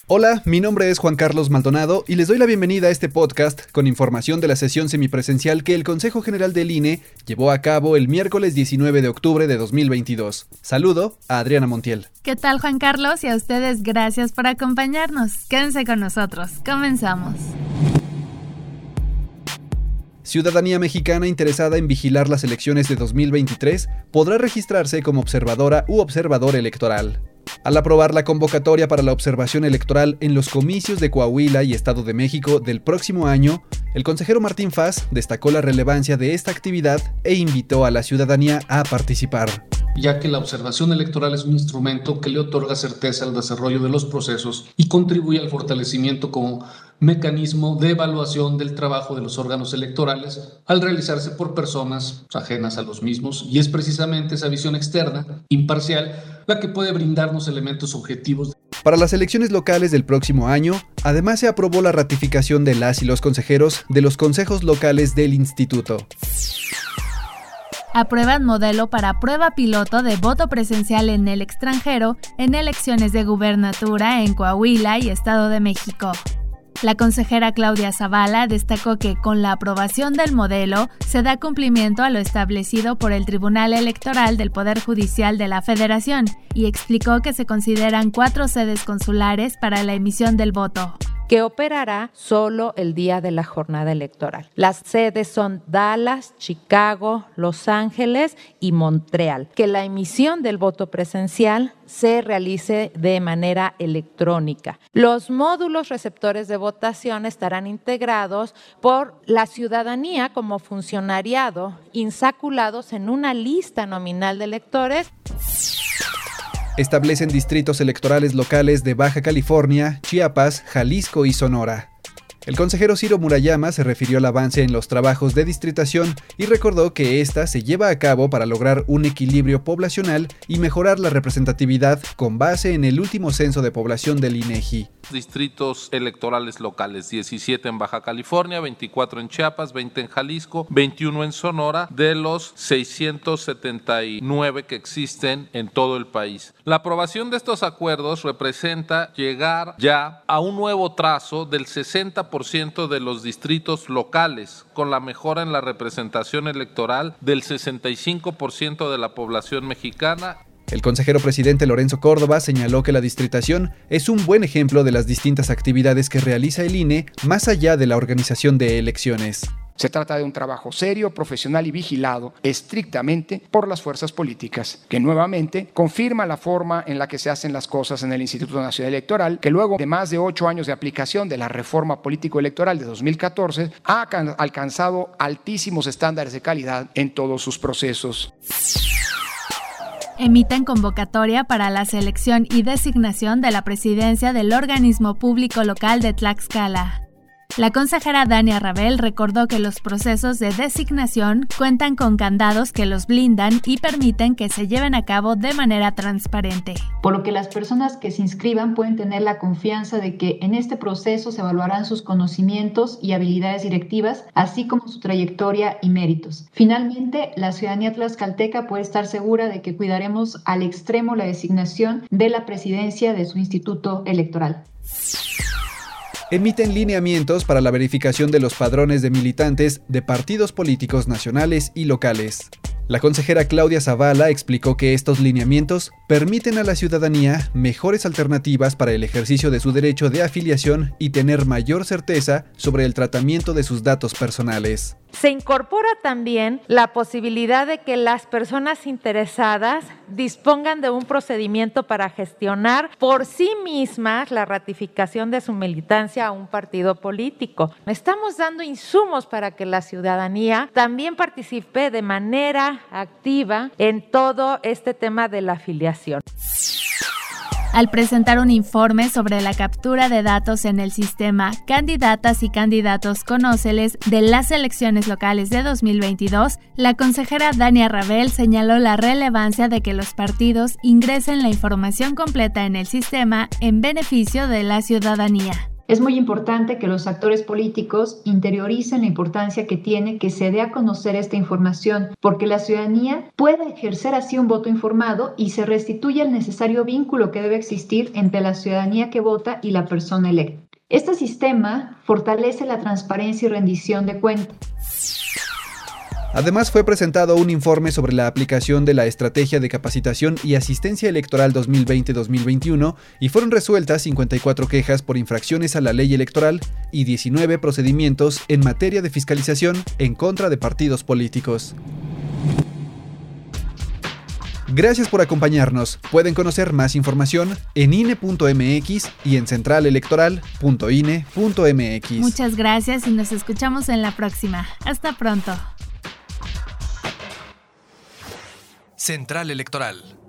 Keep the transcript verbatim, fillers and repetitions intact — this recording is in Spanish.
Hola, mi nombre es Juan Carlos Maldonado y les doy la bienvenida a este podcast con información de la sesión semipresencial que el Consejo General del I N E llevó a cabo el miércoles diecinueve de octubre de dos mil veintidós. Saludo a Adriana Montiel. ¿Qué tal, Juan Carlos? Y a ustedes gracias por acompañarnos. Quédense con nosotros. Comenzamos. Ciudadanía mexicana interesada en vigilar las elecciones de dos mil veintitrés podrá registrarse como observadora u observador electoral. Al aprobar la convocatoria para la observación electoral en los comicios de Coahuila y Estado de México del próximo año, el consejero Martín Faz destacó la relevancia de esta actividad e invitó a la ciudadanía a participar. Ya que la observación electoral es un instrumento que le otorga certeza al desarrollo de los procesos y contribuye al fortalecimiento como mecanismo de evaluación del trabajo de los órganos electorales al realizarse por personas ajenas a los mismos, y es precisamente esa visión externa, imparcial, la que puede brindarnos elementos objetivos. Para las elecciones locales del próximo año, además se aprobó la ratificación de las y los consejeros de los consejos locales del instituto. Aprueban modelo para prueba piloto de voto presencial en el extranjero en elecciones de gubernatura en Coahuila y Estado de México. La consejera Claudia Zavala destacó que con la aprobación del modelo se da cumplimiento a lo establecido por el Tribunal Electoral del Poder Judicial de la Federación y explicó que se consideran cuatro sedes consulares para la emisión del voto, que operará solo el día de la jornada electoral. Las sedes son Dallas, Chicago, Los Ángeles y Montreal. Que la emisión del voto presencial se realice de manera electrónica. Los módulos receptores de votación estarán integrados por la ciudadanía como funcionariado, insaculados en una lista nominal de electores. Establecen distritos electorales locales de Baja California, Chiapas, Jalisco y Sonora. El consejero Ciro Murayama se refirió al avance en los trabajos de distritación y recordó que esta se lleva a cabo para lograr un equilibrio poblacional y mejorar la representatividad con base en el último censo de población del INEGI. Distritos electorales locales, diecisiete en Baja California, veinticuatro en Chiapas, veinte en Jalisco, veintiuno en Sonora, de los seiscientos setenta y nueve que existen en todo el país. La aprobación de estos acuerdos representa llegar ya a un nuevo trazo del sesenta por ciento de los distritos locales, con la mejora en la representación electoral del sesenta y cinco por ciento de la población mexicana. El consejero presidente Lorenzo Córdoba señaló que la distritación es un buen ejemplo de las distintas actividades que realiza el I N E más allá de la organización de elecciones. Se trata de un trabajo serio, profesional y vigilado estrictamente por las fuerzas políticas, que nuevamente confirma la forma en la que se hacen las cosas en el Instituto Nacional Electoral, que luego de más de ocho años de aplicación de la reforma político-electoral de dos mil catorce, ha alcanzado altísimos estándares de calidad en todos sus procesos. Emiten convocatoria para la selección y designación de la presidencia del organismo público local de Tlaxcala. La consejera Dania Rabel recordó que los procesos de designación cuentan con candados que los blindan y permiten que se lleven a cabo de manera transparente. Por lo que las personas que se inscriban pueden tener la confianza de que en este proceso se evaluarán sus conocimientos y habilidades directivas, así como su trayectoria y méritos. Finalmente, la ciudadanía tlaxcalteca puede estar segura de que cuidaremos al extremo la designación de la presidencia de su instituto electoral. Emiten lineamientos para la verificación de los padrones de militantes de partidos políticos nacionales y locales. La consejera Claudia Zavala explicó que estos lineamientos permiten a la ciudadanía mejores alternativas para el ejercicio de su derecho de afiliación y tener mayor certeza sobre el tratamiento de sus datos personales. Se incorpora también la posibilidad de que las personas interesadas dispongan de un procedimiento para gestionar por sí mismas la ratificación de su militancia a un partido político. Estamos dando insumos para que la ciudadanía también participe de manera activa en todo este tema de la afiliación. Al presentar un informe sobre la captura de datos en el sistema Candidatas y Candidatos Conóceles de las elecciones locales de dos mil veintidós, la consejera Dania Rabel señaló la relevancia de que los partidos ingresen la información completa en el sistema en beneficio de la ciudadanía. Es muy importante que los actores políticos interioricen la importancia que tiene que se dé a conocer esta información, porque la ciudadanía pueda ejercer así un voto informado y se restituya el necesario vínculo que debe existir entre la ciudadanía que vota y la persona electa. Este sistema fortalece la transparencia y rendición de cuentas. Además, fue presentado un informe sobre la aplicación de la Estrategia de Capacitación y Asistencia Electoral dos mil veinte dos mil veintiuno y fueron resueltas cincuenta y cuatro quejas por infracciones a la ley electoral y diecinueve procedimientos en materia de fiscalización en contra de partidos políticos. Gracias por acompañarnos. Pueden conocer más información en I N E punto M X y en central electoral punto I N E punto M X. Muchas gracias y nos escuchamos en la próxima. Hasta pronto. Central Electoral.